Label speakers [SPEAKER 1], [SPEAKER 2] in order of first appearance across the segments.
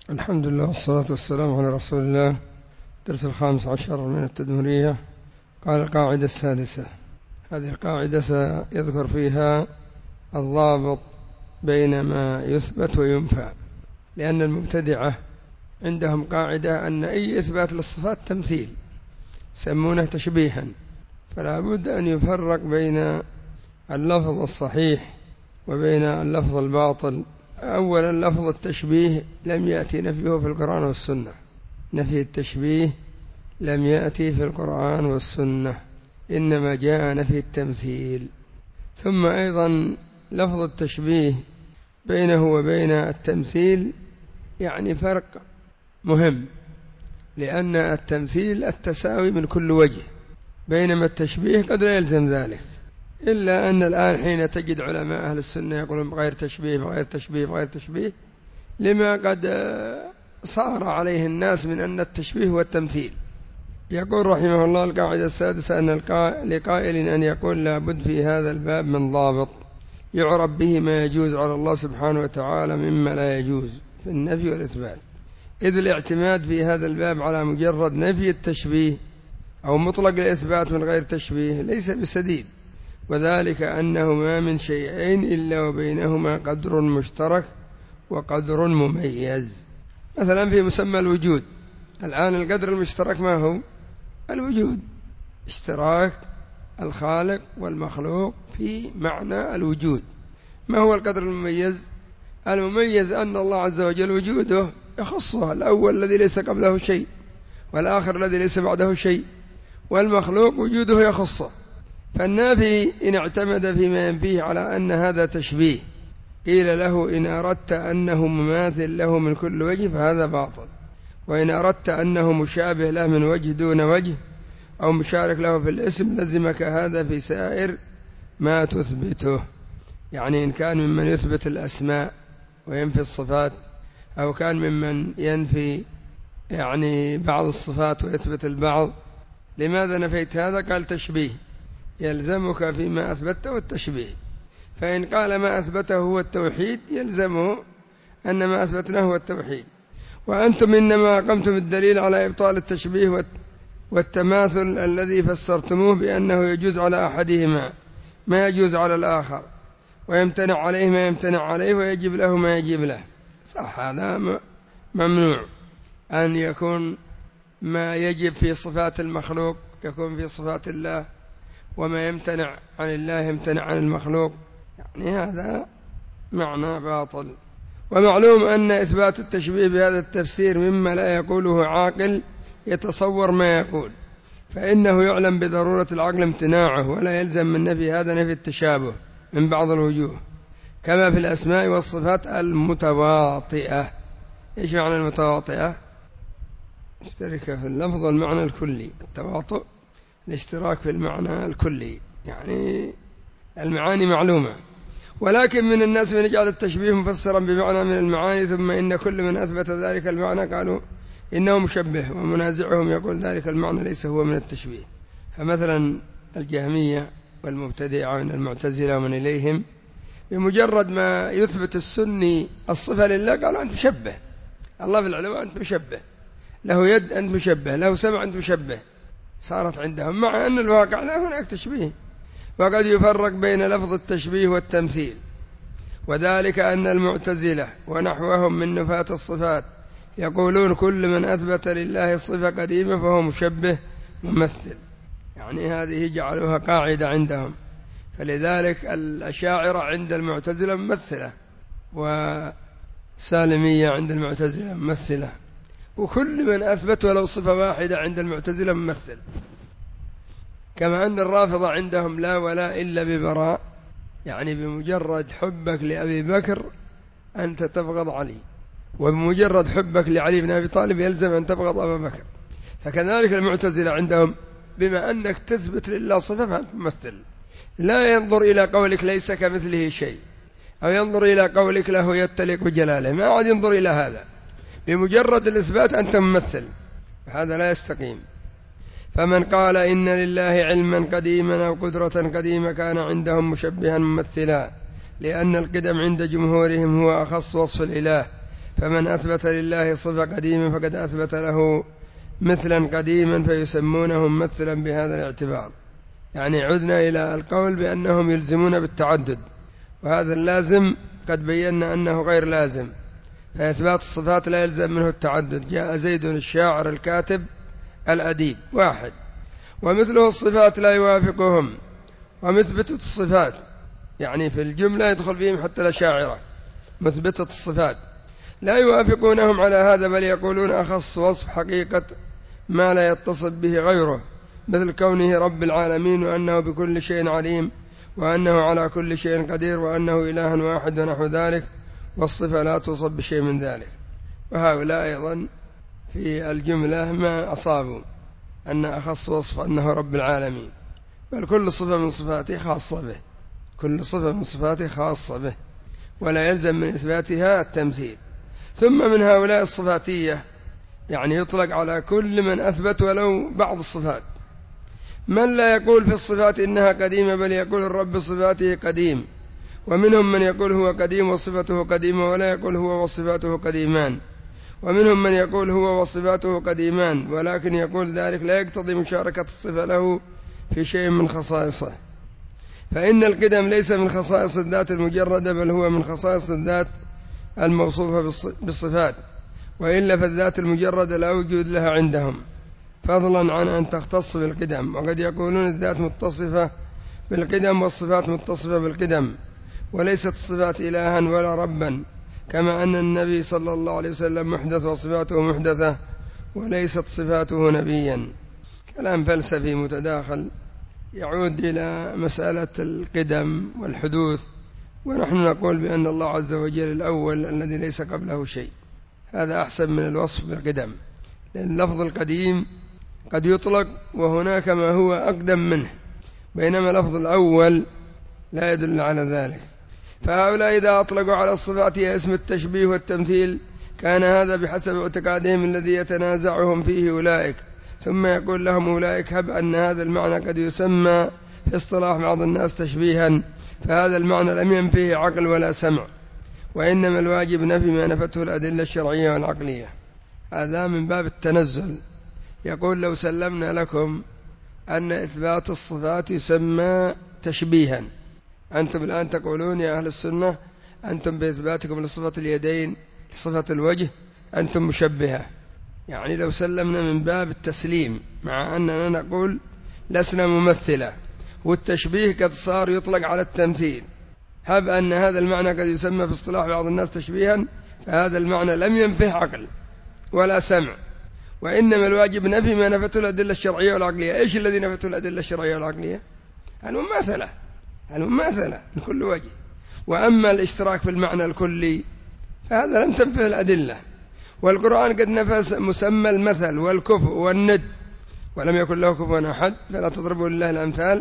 [SPEAKER 1] الحمد لله والصلاة والسلام على رسول الله. درس 15 من التدمرية. قال القاعدة السادسة. هذه القاعدة سيذكر فيها الضابط بين ما يثبت وينفى، لأن المبتدعة عندهم قاعدة أن أي إثبات للصفات تمثيل، يسمونه تشبيها، فلا بد أن يفرق بين اللفظ الصحيح وبين اللفظ الباطل. أولا، لفظ التشبيه لم يأتي نفيه في القرآن والسنة، نفي التشبيه لم يأتي في القرآن والسنة، إنما جاء نفي التمثيل. ثم أيضا لفظ التشبيه بينه وبين التمثيل يعني فرق مهم، لأن التمثيل التساوي من كل وجه، بينما التشبيه قد لا يلزم ذلك، إلا أن الآن حين تجد علماء أهل السنة يقولون بغير تشبيه بغير تشبيه بغير تشبيه، لما قد صار عليه الناس من أن التشبيه هو التمثيل. يقول رحمه الله القاعدة السادسة أن لقائل أن يقول لا بد في هذا الباب من ضابط يعرف به ما يجوز على الله سبحانه وتعالى مما لا يجوز في النفي والإثبات، إذ الاعتماد في هذا الباب على مجرد نفي التشبيه أو مطلق الإثبات من غير تشبيه ليس بسديد، وذلك أنه ما من شيئين إلا وبينهما قدر مشترك وقدر مميز. مثلا في مسمى الوجود، الآن القدر المشترك ما هو؟ الوجود، اشتراك الخالق والمخلوق في معنى الوجود. ما هو القدر المميز؟ المميز أن الله عز وجل وجوده يخصه، الأول الذي ليس قبله شيء، والآخر الذي ليس بعده شيء، والمخلوق وجوده يخصه. فالنافي إن اعتمد فيما ينفيه على أن هذا تشبيه قيل له إن أردت أنه مماثل له من كل وجه فهذا باطل، وإن أردت أنه مشابه له من وجه دون وجه أو مشارك له في الاسم لزمك هذا في سائر ما تثبته. يعني إن كان ممن يثبت الأسماء وينفي الصفات، أو كان ممن ينفي يعني بعض الصفات ويثبت البعض، لماذا نفيت هذا؟ قال تشبيه، يلزمك فيما أثبته التشبيه. فإن قال ما أثبته هو التوحيد يلزمه أن ما أثبتناه هو التوحيد، وأنتم إنما أقمتم الدليل على إبطال التشبيه والتماثل الذي فسرتموه بأنه يجوز على أحدهما ما يجوز على الآخر، ويمتنع عليه ما يمتنع عليه، ويجب له ما يجب له. صح، هذا ممنوع أن يكون ما يجب في صفات المخلوق يكون في صفات الله، وما يمتنع عن الله يمتنع عن المخلوق، يعني هذا معنى باطل. ومعلوم أن إثبات التشبيه بهذا التفسير مما لا يقوله عاقل يتصور ما يقول، فإنه يعلم بضرورة العقل امتناعه، ولا يلزم من نفي هذا نفي التشابه من بعض الوجوه، كما في الأسماء والصفات المتواطئة. إيش معنى المتواطئة؟ اشترك في اللفظ والمعنى الكلي. التواطؤ الاشتراك في المعنى الكلي، يعني المعاني معلومة، ولكن من الناس من يجعل التشبيه مفسرا بمعنى من المعاني، ثم إن كل من أثبت ذلك المعنى قالوا إنه مشبه، ومنازعهم يقول ذلك المعنى ليس هو من التشبيه. فمثلا الجهمية والمبتدعة من المعتزلة ومن إليهم، بمجرد ما يثبت السني الصفة لله قالوا أنت مشبه، الله في العلو أنت مشبه، له يد أنت مشبه، له سمع أنت مشبه، صارت عندهم، مع أن الواقع لا هناك تشبيه. وقد يفرق بين لفظ التشبيه والتمثيل، وذلك أن المعتزلة ونحوهم من نفاة الصفات يقولون كل من أثبت لله الصفة قديمة فهو مشبه ممثل، يعني هذه جعلوها قاعدة عندهم. فلذلك الأشاعرة عند المعتزلة ممثلة، وسالمية عند المعتزلة ممثلة، وكل من أثبت ولو صفة واحدة عند المعتزلة ممثل. كما أن الرافضة عندهم لا ولا إلا ببراء، يعني بمجرد حبك لأبي بكر أنت تبغض علي، وبمجرد حبك لعلي بن أبي طالب يلزم أن تبغض أبا بكر. فكذلك المعتزلة عندهم بما أنك تثبت لله صفة فأنت ممثل، لا ينظر إلى قولك ليس كمثله شيء، أو ينظر إلى قولك له يتلق جلاله، ما عاد ينظر إلى هذا، بمجرد الإثبات أنت ممثل، هذا لا يستقيم. فمن قال إن لله علما قديما أو قدرة قديمة كان عندهم مشبها ممثلا، لأن القدم عند جمهورهم هو أخص وصف الإله، فمن أثبت لله صفة قديمة فقد أثبت له مثلا قديما فيسمونه ممثلا بهذا الاعتبار. يعني عدنا إلى القول بأنهم يلزمون بالتعدد، وهذا اللازم قد بينا أنه غير لازم، فإثبات الصفات لا يلزم منه التعدد. جاء زيد الشاعر الكاتب الأديب واحد، ومثله الصفات لا يوافقهم. ومثبتة الصفات يعني في الجملة يدخل فيهم حتى الأشاعرة، مثبتة الصفات لا يوافقونهم على هذا، بل يقولون أخص وصف حقيقة ما لا يتصف به غيره، مثل كونه رب العالمين، وأنه بكل شيء عليم، وأنه على كل شيء قدير، وأنه إله واحد ونحو ذلك، والصفة لا توصف بشيء من ذلك. وهؤلاء أيضا في الجملة ما أصابوا أن أخص وصف أنه رب العالمين، بل كل صفة من صفاته خاصة به، كل صفة من صفاته خاصة به، ولا يلزم من إثباتها التمثيل. ثم من هؤلاء الصفاتية يعني يطلق على كل من أثبت ولو بعض الصفات، من لا يقول في الصفات إنها قديمة، بل يقول الرب صفاته قديم. ومنهم من يقول هو قديم وصفته قديمة، ولا يقول هو وصفاته قديمان. ومنهم من يقول هو وصفاته قديمان، ولكن يقول ذلك لا يقتضي مشاركة الصفة له في شيء من خصائصه، فإن القدم ليس من خصائص الذات المجردة، بل هو من خصائص الذات الموصوفة بالصفات، وإلا فالذات المجردة لا وجود لها عندهم، فضلا عن أن تختص بالقدم. وقد يقولون الذات متصفة بالقدم والصفات متصفة بالقدم، وليست الصفات إلها ولا ربا، كما أن النبي صلى الله عليه وسلم محدث وصفاته محدثة، وليست صفاته نبيا. كلام فلسفي متداخل يعود إلى مسألة القدم والحدوث، ونحن نقول بأن الله عز وجل الأول الذي ليس قبله شيء، هذا أحسن من الوصف بالقدم، لأن لفظ القديم قد يطلق وهناك ما هو أقدم منه، بينما لفظ الأول لا يدل على ذلك. فهؤلاء إذا أطلقوا على الصفات اسم التشبيه والتمثيل كان هذا بحسب اعتقادهم الذي يتنازعهم فيه أولئك، ثم يقول لهم أولئك: هب أن هذا المعنى قد يسمى في اصطلاح بعض الناس تشبيها، فهذا المعنى لم ينفيه عقل ولا سمع، وإنما الواجب نفي ما نفته الأدلة الشرعية والعقلية. هذا من باب التنزل. يقول: لو سلمنا لكم أن إثبات الصفات يسمى تشبيها، أنتم الآن تقولون يا أهل السنة أنتم بإثباتكم لصفة اليدين لصفة الوجه أنتم مشبهة، يعني لو سلمنا من باب التسليم، مع أننا نقول لسنا ممثلة، والتشبيه قد صار يطلق على التمثيل. هب أن هذا المعنى قد يسمى في اصطلاح بعض الناس تشبيها، فهذا المعنى لم ينفه عقل ولا سمع، وإنما الواجب نفي ما نفته الأدلة الشرعية والعقلية. إيش الذي نفته الأدلة الشرعية والعقلية؟ المماثلة من كل وجه. وأما الاشتراك في المعنى الكلي فهذا لم تنفه الأدلة، والقرآن قد نفى مسمى المثل والكفء والند، ولم يكن له كفوا أحد، فلا تضربوا لله الأمثال،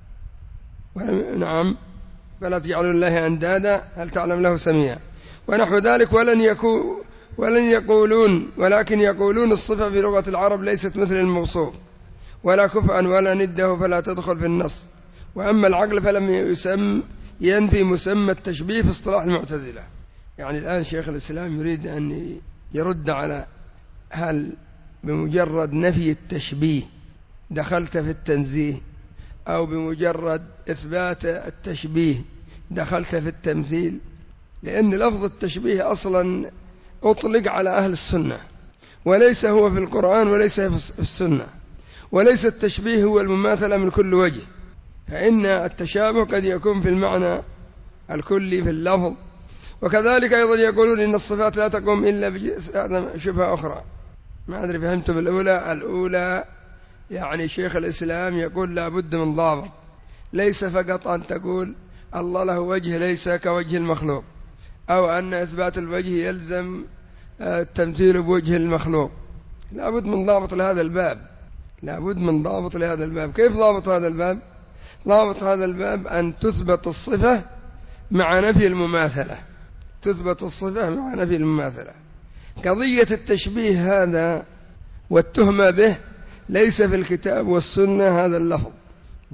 [SPEAKER 1] نعم، فلا تجعلوا لله أندادا هل تعلم له سميا، ونحو ذلك. ولن يقولون، ولكن يقولون الصفة في لغة العرب ليست مثل الموصوف، ولا كفءا ولا نده، فلا تدخل في النص. وأما العقل فلم ينفي مسمى التشبيه في اصطلاح المعتزلة. يعني الآن شيخ الإسلام يريد أن يرد على هل بمجرد نفي التشبيه دخلت في التنزيه، أو بمجرد إثبات التشبيه دخلت في التمثيل، لأن لفظ التشبيه أصلا أطلق على أهل السنة، وليس هو في القرآن وليس في السنة، وليس التشبيه هو المماثلة من كل وجه، فإن التشابه قد يكون في المعنى الكلي في اللفظ. وكذلك أيضا يقولون إن الصفات لا تقوم إلا بشبهة أخرى. ما أدري فهمتم الأولى يعني شيخ الإسلام يقول لا بد من ضابط، ليس فقط أن تقول الله له وجه ليس كوجه المخلوق، أو أن إثبات الوجه يلزم التمثيل بوجه المخلوق. لا بد من ضابط لهذا الباب، لا بد من ضابط لهذا الباب. كيف ضابط هذا الباب؟ ضابط هذا الباب أن تثبت الصفة مع نفي المماثلة، تثبت الصفة مع نفي المماثلة. قضية التشبيه هذا والتهمة به ليس في الكتاب والسنة هذا اللفظ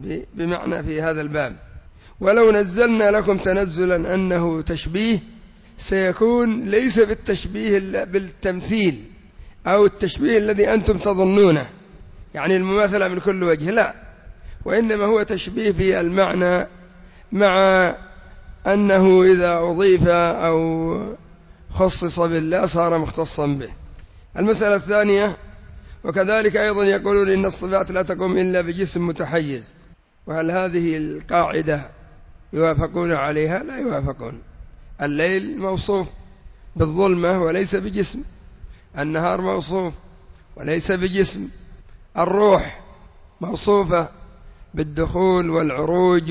[SPEAKER 1] بمعنى في هذا الباب. ولو نزلنا لكم تنزلا أنه تشبيه سيكون ليس بالتشبيه بالتمثيل أو التشبيه الذي أنتم تظنونه، يعني المماثلة من كل وجه، لا، وإنما هو تشبيه في المعنى، مع أنه إذا أضيف أو خصص بالله صار مختصا به. المسألة الثانية: وكذلك أيضا يقولون إن الصفات لا تقوم إلا بجسم متحيز. وهل هذه القاعدة يوافقون عليها؟ لا يوافقون. الليل موصوف بالظلمة وليس بجسم، النهار موصوف وليس بجسم، الروح موصوفة بالدخول والعروج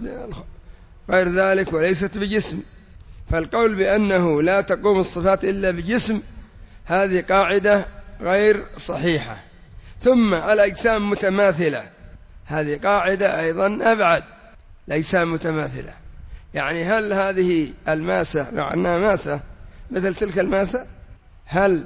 [SPEAKER 1] وغير ذلك وليست بجسم. فالقول بأنه لا تقوم الصفات إلا بجسم هذه قاعدة غير صحيحة. ثم الأجسام متماثلة، هذه قاعدة أيضا أبعد. الأجسام متماثلة يعني هل هذه الماسة مع أنها ماسة مثل تلك الماسة؟ هل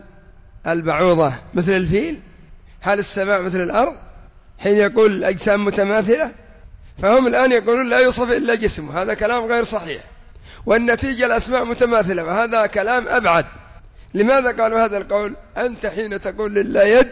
[SPEAKER 1] البعوضة مثل الفيل؟ هل السماء مثل الأرض؟ حين يقول الأجسام متماثلة فهم الآن يقولون لا يوصف إلا جسم، هذا كلام غير صحيح. والنتيجة الأسماء متماثلة، وهذا كلام أبعد. لماذا قالوا هذا القول؟ أنت حين تقول لله يد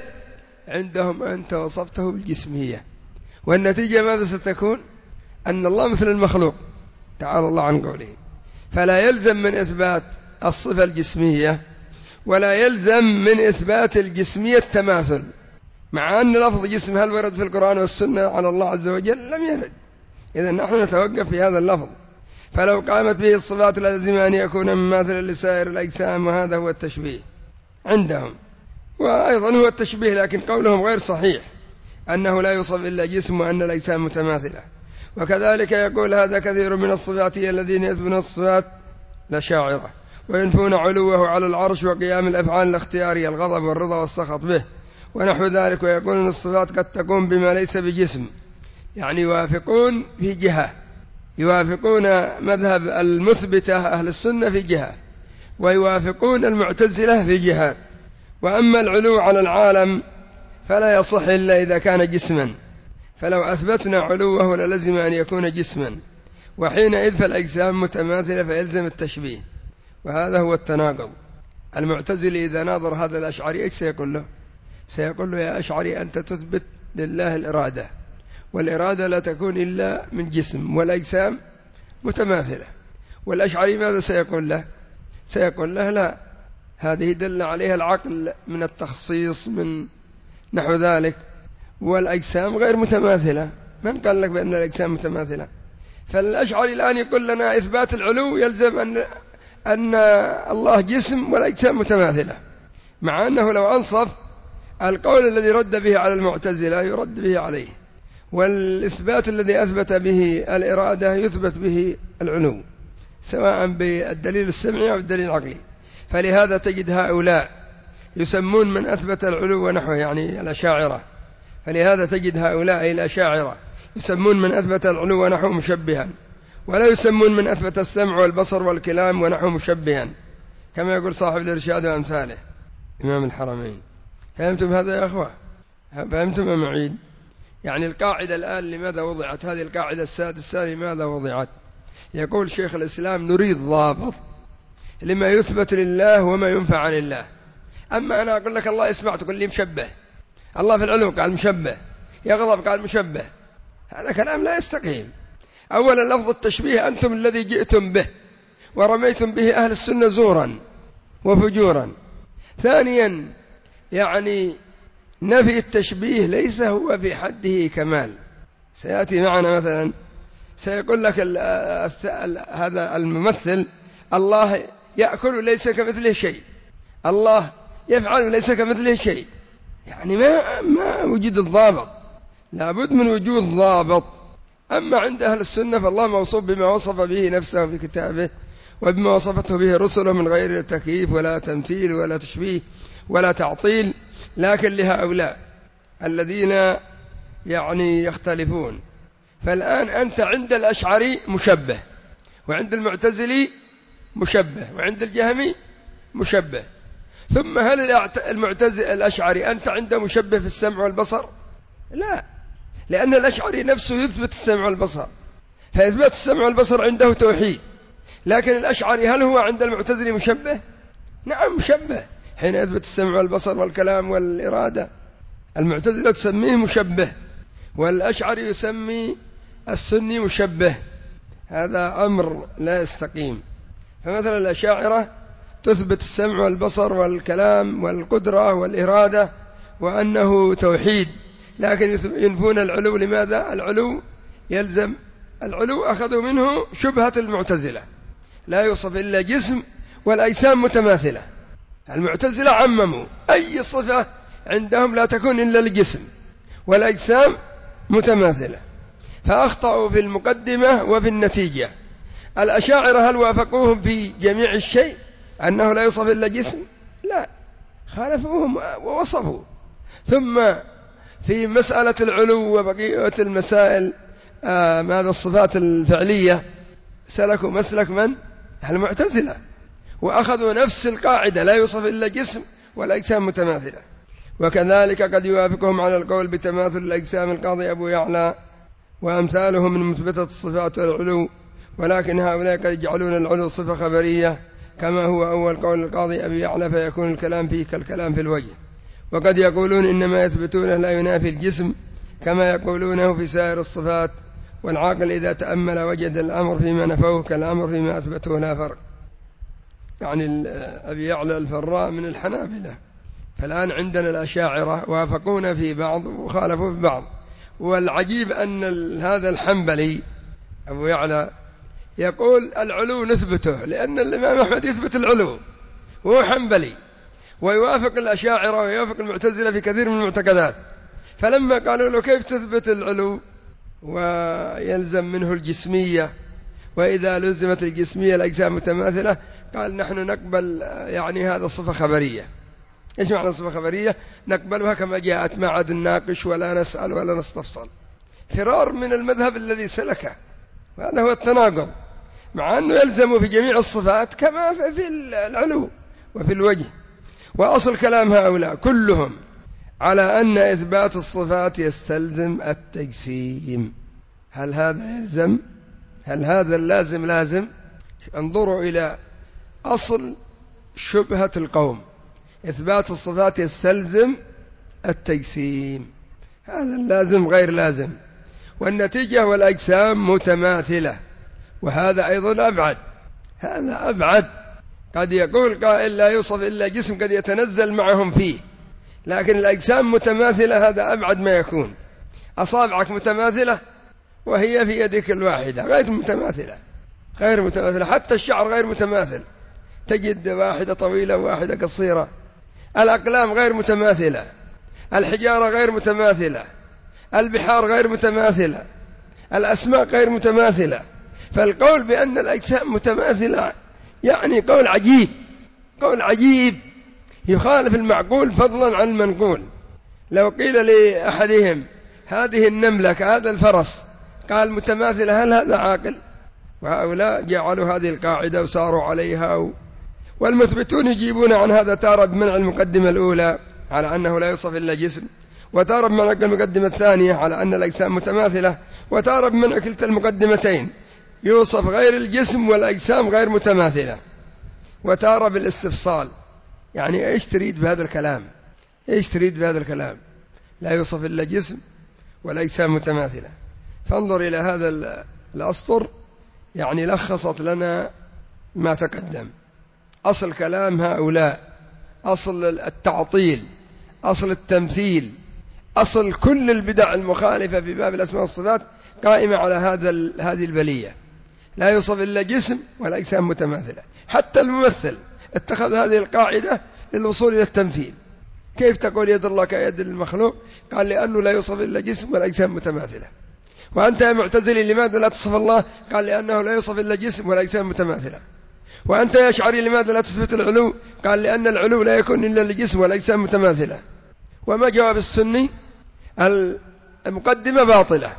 [SPEAKER 1] عندهم أنت وصفته بالجسمية، والنتيجة ماذا ستكون؟ أن الله مثل المخلوق، تعالى الله عن قوله. فلا يلزم من إثبات الصفة الجسمية ولا يلزم من إثبات الجسمية التماثل، مع أن لفظ جسم هل ورد في القرآن والسنة على الله عز وجل؟ لم يرد. إذن نحن نتوقف في هذا اللفظ. فلو قامت به الصفات لازم أن يكون مماثلا لسائر الأجسام، وهذا هو التشبيه عندهم، وأيضا هو التشبيه، لكن قولهم غير صحيح أنه لا يوصف إلا جسم وأن الأجسام متماثلة. وكذلك يقول هذا كثير من الصفات الذين يثبتون الصفات الأشاعرة وينفون علوه على العرش وقيام الأفعال الاختيارية الغضب والرضا والسخط به ونحو ذلك، ويقولون الصفات قد تقوم بما ليس بجسم، يعني يوافقون في جهة، يوافقون مذهب المثبتة أهل السنة في جهة، ويوافقون المعتزلة في جهة. وأما العلو على العالم فلا يصح إلا إذا كان جسما، فلو أثبتنا علوه للزم أن يكون جسما، وحينئذ فالأجسام متماثلة فيلزم التشبيه، وهذا هو التناقض. المعتزلي إذا ناظر هذا الأشعري إيش سيقول له؟ سيقول له يا أشعري أنت تثبت لله الإرادة، والإرادة لا تكون إلا من جسم، والأجسام متماثلة. والأشعري ماذا سيقول له؟ سيقول له لا، هذه دل عليها العقل من التخصيص من نحو ذلك، والأجسام غير متماثلة. من قال لك بأن الأجسام متماثلة؟ فالأشعري الآن يقول لنا إثبات العلو يلزم أن الله جسم والأجسام متماثلة، مع أنه لو أنصف القول الذي رد به على المعتزلة يرد به عليه، والإثبات الذي أثبت به الإرادة يثبت به العلو، سواء بالدليل السمعي أو الدليل العقلي. فلهذا تجد هؤلاء يسمون من أثبت العلو ونحوه، يعني الأشاعرة، فلهذا تجد هؤلاء الأشاعرة يسمون من أثبت العلو ونحوه مشبها، ولا يسمون من أثبت السمع والبصر والكلام ونحوه مشبها، كما يقول صاحب الإرشاد وأمثاله إمام الحرمين. فهمتم هذا يا أخوة؟ فهمتم أم أعيد؟ يعني القاعدة الآن لماذا وضعت؟ هذه القاعدة السادسة لماذا وضعت؟ يقول شيخ الإسلام نريد ضابط لما يثبت لله وما ينفع عن الله. أما أنا أقول لك الله يسمع تقول لي مشبه، الله في العلو قال مشبه، يغضب قال مشبه، هذا كلام لا يستقيم. أولا لفظ التشبيه أنتم الذي جئتم به ورميتم به أهل السنة زورا وفجورا. ثانيا يعني نفي التشبيه ليس هو في حده كمال. سيأتي معنا مثلا سيقول لك هذا الممثل الله يأكل ليس كمثله شيء، الله يفعل ليس كمثله شيء، يعني ما وجد الضابط، لابد من وجود ضابط. أما عند أهل السنة فالله موصوف بما وصف به نفسه في كتابه وبما وصفته به رسله من غير تكييف ولا تمثيل ولا تشبيه ولا تعطيل. لكن لهؤلاء الذين يعني يختلفون، فالآن أنت عند الأشعري مشبه، وعند المعتزلي مشبه، وعند الجهمي مشبه. ثم هل المعتزل الأشعري أنت عنده مشبه في السمع والبصر؟ لا، لأن الأشعري نفسه يثبت السمع والبصر، فإثبات السمع والبصر عنده توحيد، لكن الأشعري هل هو عند المعتزلة مشبه؟ نعم مشبه، حين يثبت السمع والبصر والكلام والإرادة. المعتزلة تسميه مشبه، والأشعري يسمي السني مشبه. هذا أمر لا يستقيم. فمثلا الأشاعرة تثبت السمع والبصر والكلام والقدرة والإرادة وأنه توحيد، لكن ينفون العلو. لماذا؟ العلو يلزم، العلو أخذوا منه شبهة المعتزلة، لا يوصف إلا جسم والأجسام متماثلة. المعتزلة عمموا أي صفة عندهم لا تكون إلا الجسم والأجسام متماثلة، فأخطأوا في المقدمة وفي النتيجة. الأشاعرة هل وافقوهم في جميع الشيء أنه لا يوصف إلا جسم؟ لا، خالفوهم ووصفوا. ثم في مسألة العلو وبقية المسائل ماذا الصفات الفعلية سلكوا مسلك من؟ المعتزلة، وأخذوا نفس القاعدة لا يوصف إلا جسم والأجسام متماثلة. وكذلك قد يوافقهم على القول بتماثل الأجسام القاضي أبو يعلى وأمثاله من مثبتة الصفات والعلو، ولكن هؤلاء قد يجعلون العلو صفة خبرية كما هو أول قول القاضي أبي يعلى، فيكون الكلام فيه كالكلام في الوجه. وقد يقولون إنما يثبتونه لا ينافي الجسم كما يقولونه في سائر الصفات، والعاقل إذا تأمل وجد الأمر فيما نفوه كالأمر فيما أثبته لا فرق. يعني أبي يعلى الفراء من الحنابلة. فالآن عندنا الأشاعرة وافقون في بعض وخالفوا في بعض. والعجيب أن هذا الحنبلي أبو يعلى يقول العلو نثبته، لأن الإمام أحمد يثبت العلو وهو حنبلي، ويوافق الأشاعرة ويوافق المعتزلة في كثير من المعتقدات. فلما قالوا له كيف تثبت العلو ويلزم منه الجسمية، وإذا لزمت الجسمية الأجسام متماثلة، قال نحن نقبل يعني هذا صفة خبرية. إيش معنى صفة خبرية؟ نقبلها كما جاءت، ما عاد نناقش ولا نسأل ولا نستفصل، فرار من المذهب الذي سلكه. وهذا هو التناقض، مع أنه يلزم في جميع الصفات كما في العلو وفي الوجه. وأصل كلام هؤلاء كلهم على أن إثبات الصفات يستلزم التجسيم. هل هذا يلزم؟ هل هذا اللازم لازم؟ انظروا إلى أصل شبهة القوم، إثبات الصفات يستلزم التجسيم، هذا اللازم غير لازم، والنتيجة والأجسام متماثلة. وهذا أيضا أبعد، هذا أبعد. قد يقول قائل لا يوصف إلا جسم قد يتنزل معهم فيه، لكن الأجسام متماثلة هذا أبعد ما يكون. أصابعك متماثلة وهي في يدك الواحدة، غير متماثلة، غير متماثلة. حتى الشعر غير متماثل، تجد واحدة طويلة وواحدة قصيرة. الأقلام غير متماثلة، الحجارة غير متماثلة، البحار غير متماثلة، الأسماء غير متماثلة. فالقول بأن الأجسام متماثلة يعني قول عجيب، قول عجيب يخالف المعقول فضلا عن المنقول. لو قيل لأحدهم هذه النملة كهذا الفرس قال متماثلة، هل هذا عاقل؟ وهؤلاء جعلوا هذه القاعدة وساروا عليها. والمثبتون يجيبون عن هذا تارة بمنع المقدمة الأولى على أنه لا يوصف إلا جسم، وتارة بمنع المقدمة الثانية على أن الأجسام متماثلة، وتارة بمنع كلتا المقدمتين يوصف غير الجسم والأجسام غير متماثلة، وتارة بالاستفصال. يعني إيش تريد بهذا الكلام؟ إيش تريد بهذا الكلام؟ لا يوصف إلا جسم والأجسام متماثلة. فانظر إلى هذا الأسطر، يعني لخصت لنا ما تقدم. أصل كلام هؤلاء، أصل التعطيل، أصل التمثيل، أصل كل البدع المخالفة في باب الأسماء والصفات قائمة على هذه البلية، لا يوصف إلا جسم والأجسام متماثلة. حتى الممثل اتخذ هذه القاعدة للوصول إلى التمثيل. كيف تقول يد الله كيد المخلوق؟ قال لأنه لا يوصف إلا جسم والأجسام متماثلة. وأنت يا معتزلي لماذا لا تصف الله؟ قال لأنه لا يوصف إلا جسم والأجسام متماثلة. وأنت يا أشعري لماذا لا تثبت العلو؟ قال لأن العلو لا يكون إلا لجسم والأجسام متماثلة. وما جواب السني؟ المقدمة باطلة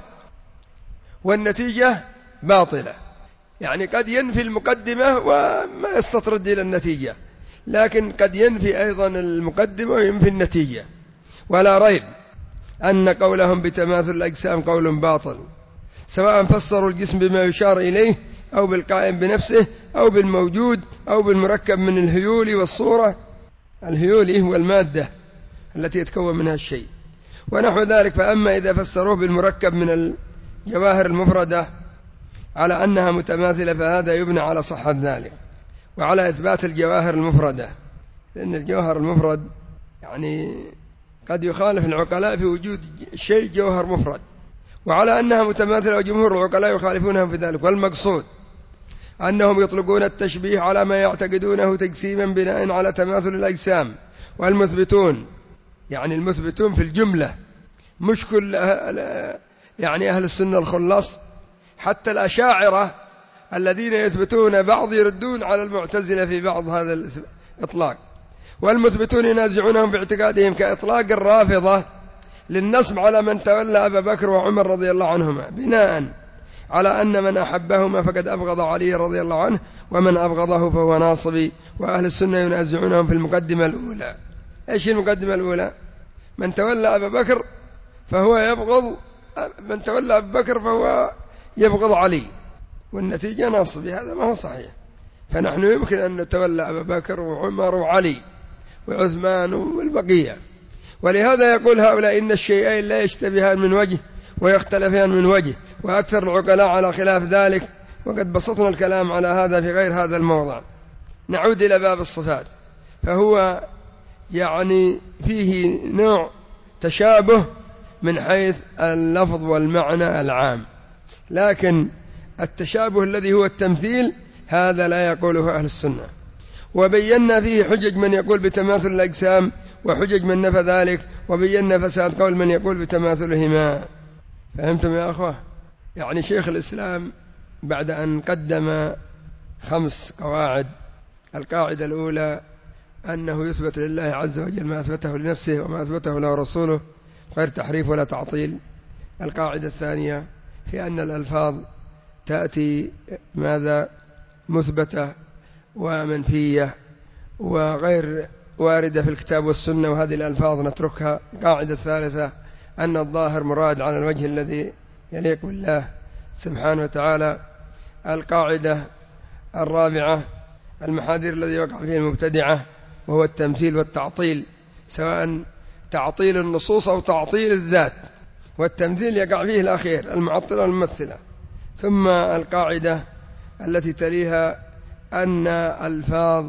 [SPEAKER 1] والنتيجة باطلة. يعني قد ينفي المقدمة وما يستطرد إلى النتيجة، لكن قد ينفي أيضا المقدمة وينفي النتيجة. ولا ريب أن قولهم بتماثل الأجسام قول باطل، سواء فسروا الجسم بما يشار إليه أو بالقائم بنفسه أو بالموجود أو بالمركب من الهيول والصورة. الهيول هو المادة التي يتكون منها الشيء ونحو ذلك. فأما إذا فسروه بالمركب من الجواهر المفردة على أنها متماثلة فهذا يبنى على صحة ذلك وعلى إثبات الجواهر المفردة، لأن الجوهر المفرد يعني قد يخالف العقلاء في وجود شيء جوهر مفرد، وعلى أنها متماثلة وجمهور العقلاء يخالفونهم في ذلك. والمقصود أنهم يطلقون التشبيه على ما يعتقدونه تجسيما بناء على تماثل الأجسام. والمثبتون يعني المثبتون في الجملة مش كل يعني أهل السنة الخلاص، حتى الأشاعرة الذين يثبتون بعض يردون على المعتزلة في بعض هذا الإطلاق. والمثبتون ينازعونهم باعتقادهم كإطلاق الرافضة للنصب على من تولى أبا بكر وعمر رضي الله عنهما بناء على أن من أحبهما فقد أبغض علي رضي الله عنه ومن أبغضه فهو ناصبي. وأهل السنة ينازعونهم في المقدمة الأولى. إيش المقدمة الأولى؟ من تولى أبا بكر فهو يبغض، من تولى أبا بكر فهو يبغض علي، والنتيجة ناصبي. هذا ما هو صحيح. فنحن يمكن أن نتولى أبا بكر وعمر وعلي وعثمان والبقية. ولهذا يقول هؤلاء إن الشيئين لا يشتبهان من وجه ويختلفان من وجه، وأكثر العقلاء على خلاف ذلك، وقد بسطنا الكلام على هذا في غير هذا الموضع. نعود إلى باب الصفات، فهو يعني فيه نوع تشابه من حيث اللفظ والمعنى العام، لكن التشابه الذي هو التمثيل هذا لا يقوله أهل السنة. وبينا فيه حجج من يقول بتماثل الأجسام وحجج من نفى ذلك، وبينا فساد قول من يقول بتماثلهما. فهمتم يا أخوة؟ يعني شيخ الإسلام بعد أن قدم 5 قواعد، القاعدة الأولى أنه يثبت لله عز وجل ما أثبته لنفسه وما أثبته له رسوله غير تحريف ولا تعطيل. القاعدة الثانية في أن الألفاظ تأتي ماذا؟ مثبتة ومنفية وغير واردة في الكتاب والسنة، وهذه الألفاظ نتركها. القاعدة الثالثة أن الظاهر مراد على الوجه الذي يليق بالله سبحانه وتعالى. القاعدة الرابعة المحاذير الذي وقع فيه المبتدعة، وهو التمثيل والتعطيل، سواء تعطيل النصوص أو تعطيل الذات، والتمثيل يقع فيه الأخير المعطلة والممثلة. ثم القاعدة التي تليها أن ألفاظ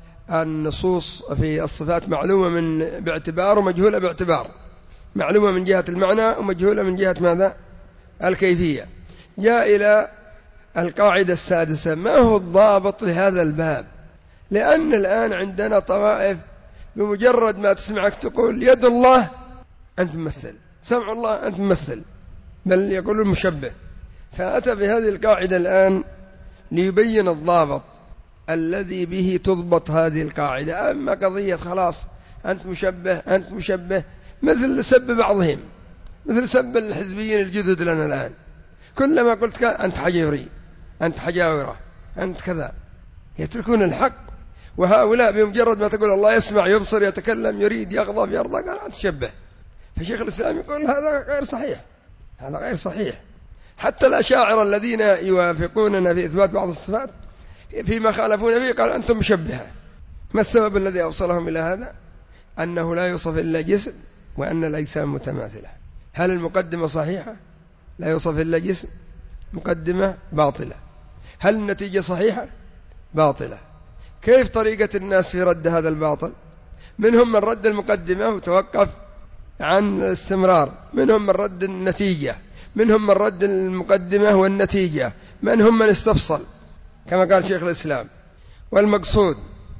[SPEAKER 1] النصوص في الصفات معلومة من باعتبار ومجهولة باعتبار، معلومة من جهة المعنى ومجهولة من جهة ماذا؟ الكيفية. جاء إلى القاعدة السادسة، ما هو الضابط لهذا الباب؟ لأن الآن عندنا طوائف بمجرد ما تسمعك تقول يد الله أنت ممثل، سمع الله أنت ممثل، بل يقولون مشبه. فأتى بهذه القاعدة الآن ليبين الضابط الذي به تضبط هذه القاعدة. أما قضية خلاص أنت مشبه أنت مشبه، مثل سب بعضهم، مثل سب الحزبيين الجدد لنا الآن، كلما قلت أنت حجيري أنت حجاورة أنت كذا، يتركون الحق. وهؤلاء بمجرد ما تقول الله يسمع يبصر يتكلم يريد يغضب يرضى قال أنت تشبه. فشيخ الإسلام يقول هذا غير صحيح، هذا غير صحيح. حتى الأشاعرة الذين يوافقوننا في إثبات بعض الصفات فيما خالفون به قال أنتم مشبهة. ما السبب الذي أوصلهم إلى هذا؟ أنه لا يوصف إلا جسم وأن الأجسام متماثلة. هل المقدمة صحيحة؟ لا يوصف إلا جسم، مقدمة باطلة. هل النتيجة صحيحة؟ باطلة. كيف طريقة الناس في رد هذا الباطل؟ منهم من رد المقدمة وتوقف عن الاستمرار، منهم من رد النتيجة، منهم من رد المقدمة والنتيجة، منهم من استفصل كما قال شيخ الإسلام. والمقصود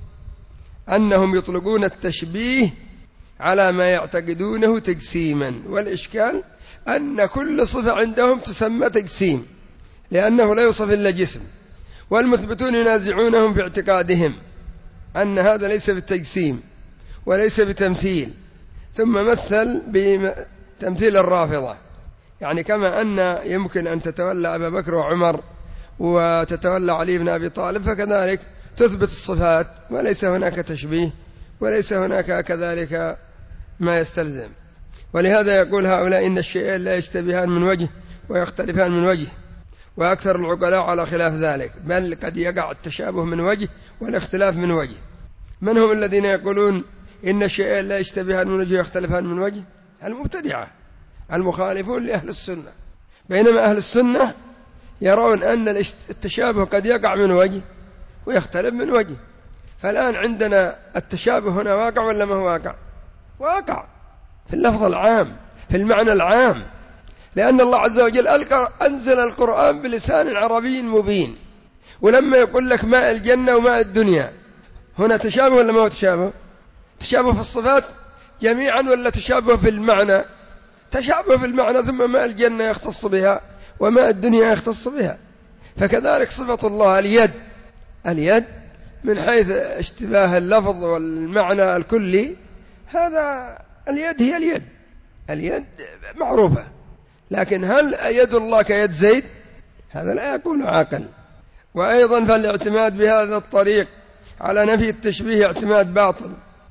[SPEAKER 1] أنهم يطلقون التشبيه على ما يعتقدونه تجسيما، والإشكال أن كل صفة عندهم تسمى تجسيم لأنه لا يوصف إلا جسم. والمثبتون ينازعونهم في اعتقادهم أن هذا ليس بالتجسيم وليس بتمثيل. ثم مثل بتمثيل الرافضة، يعني كما أن يمكن أن تتولى أبا بكر وعمر وتتولى علي بن أبي طالب، فكذلك تثبت الصفات وليس هناك تشبيه وليس هناك كذلك ما يستلزم. ولهذا يقول هؤلاء إن الشيئين لا يشتبهان من وجه ويختلفان من وجه، وأكثر العقلاء على خلاف ذلك، بل قد يقع التشابه من وجه والاختلاف من وجه. من هم الذين يقولون إن الشيئين لا يشتبهان من وجه ويختلفان من وجه؟ المبتدعة المخالفون لأهل السنة. بينما أهل السنة يرون أن التشابه قد يقع من وجه ويختلف من وجه. فالآن عندنا التشابه هنا واقع ولا ما هو واقع؟ واقع في اللفظ العام، في المعنى العام، لأن الله عز وجل أنزل القرآن بلسان عربي مبين. ولما يقول لك ماء الجنة وماء الدنيا، هنا تشابه ولا ما هو تشابه؟ تشابه في الصفات جميعا ولا تشابه في المعنى؟ تشابه في المعنى، ثم ماء الجنة يختص بها وماء الدنيا يختص بها. فكذلك صفة الله اليد من حيث اشتباه اللفظ والمعنى الكلي، هذا اليد هي اليد معروفة، لكن هل يد الله كيد زيد؟ هذا لا يكون عاقل. وأيضا فالاعتماد بهذا الطريق على نفي التشبيه اعتماد باطل،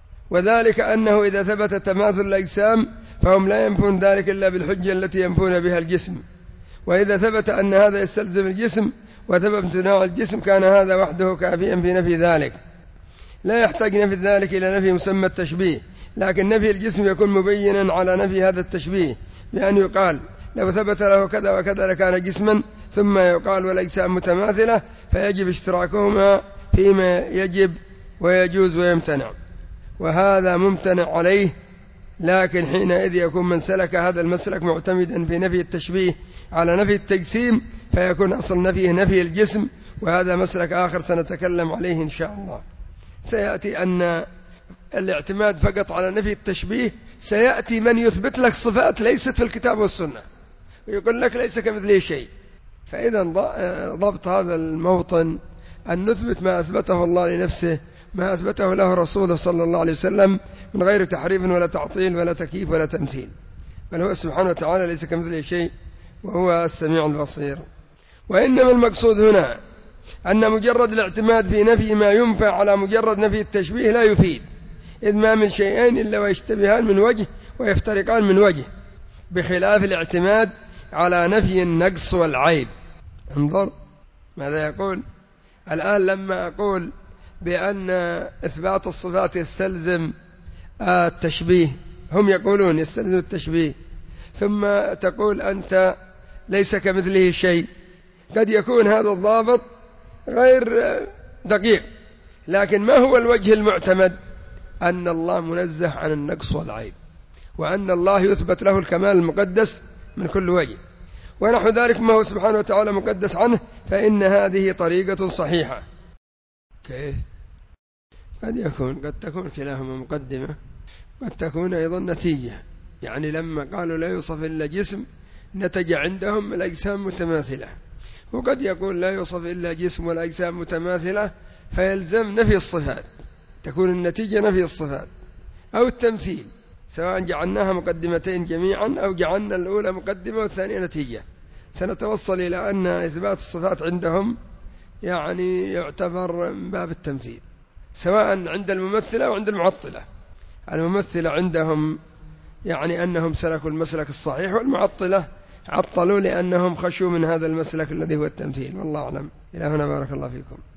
[SPEAKER 1] وذلك أنه إذا ثبت تماثل الأجسام فهم لا ينفون ذلك إلا بالحجة التي ينفون بها الجسم، وإذا ثبت أن هذا يستلزم الجسم وثبت امتناع الجسم كان هذا وحده كافيا في نفي ذلك، لا يحتاج نفي ذلك إلى نفي مسمى التشبيه. لكن نفي الجسم يكون مبينا على نفي هذا التشبيه، بأن يقال لو ثبت له كذا وكذا لكان جسما، ثم يقال والأجسام متماثلة فيجب اشتراكهما فيما يجب ويجوز ويمتنع، وهذا ممتنع عليه. لكن حينئذ يكون من سلك هذا المسلك معتمدا في نفي التشبيه على نفي التجسيم، فيكون أصل نفيه نفي الجسم، وهذا مسلك آخر سنتكلم عليه إن شاء الله. سيأتي أن الاعتماد فقط على نفي التشبيه، سيأتي من يثبت لك صفات ليست في الكتاب والسنة ويقول لك ليس كمثله شيء. فإذا ضبط هذا الموطن أن نثبت ما أثبته الله لنفسه، ما أثبته له رسوله صلى الله عليه وسلم، من غير تحريف ولا تعطيل ولا تكييف ولا تمثيل، بل هو سبحانه وتعالى ليس كمثله شيء وهو السميع البصير. وإنما المقصود هنا أن مجرد الاعتماد في نفي ما ينفع على مجرد نفي التشبيه لا يفيد، إذ ما من شيئين إلا ويشتبهان من وجه ويفترقان من وجه، بخلاف الاعتماد على نفي النقص والعيب. انظر ماذا يقول الآن لما أقول بأن إثبات الصفات يستلزم التشبيه، هم يقولون يستلزم التشبيه، ثم تقول أنت ليس كمثله شيء. قد يكون هذا الضابط غير دقيق، لكن ما هو الوجه المعتمد؟ أن الله منزه عن النقص والعيب، وأن الله يثبت له الكمال المقدس من كل وجه، ونحو ذلك ما هو سبحانه وتعالى مقدس عنه، فإن هذه طريقة صحيحة. كيف؟ قد تكون كلاهما مقدمة، قد تكون أيضا نتيجة. يعني لما قالوا لا يوصف إلا جسم نتج عندهم الأجسام متماثلة، وقد يقول لا يوصف إلا جسم والأجسام متماثلة فيلزم نفي الصفات، تكون النتيجة نفي الصفات أو التمثيل، سواء جعلناها مقدمتين جميعا أو جعلنا الأولى مقدمة والثانية نتيجة. سنتوصل إلى أن إثبات الصفات عندهم يعني يعتبر من باب التمثيل، سواء عند الممثلة أو عند المعطلة. الممثلة عندهم يعني أنهم سلكوا المسلك الصحيح، والمعطلة عطلوا لأنهم خشوا من هذا المسلك الذي هو التمثيل. والله أعلم. إلى هنا بارك الله فيكم.